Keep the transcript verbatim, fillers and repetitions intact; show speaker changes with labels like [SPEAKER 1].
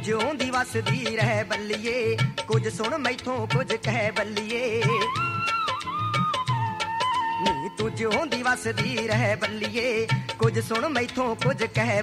[SPEAKER 1] ਜਿਉਂਦੀ ਵਸਦੀ ਰਹਿ ਬੱਲੀਏ, ਕੁਝ ਸੁਣ ਮੈਥੋਂ ਕੁਝ ਕਹਿ ਬੱਲੀਏ। ਨੀ ਤੂੰ ਜਿਉਂਦੀ ਵਸਦੀ ਰਹਿ ਬੱਲੀਏ, ਕੁਝ ਸੁਣ ਮੈਥੋਂ ਕੁਝ ਕਹਿ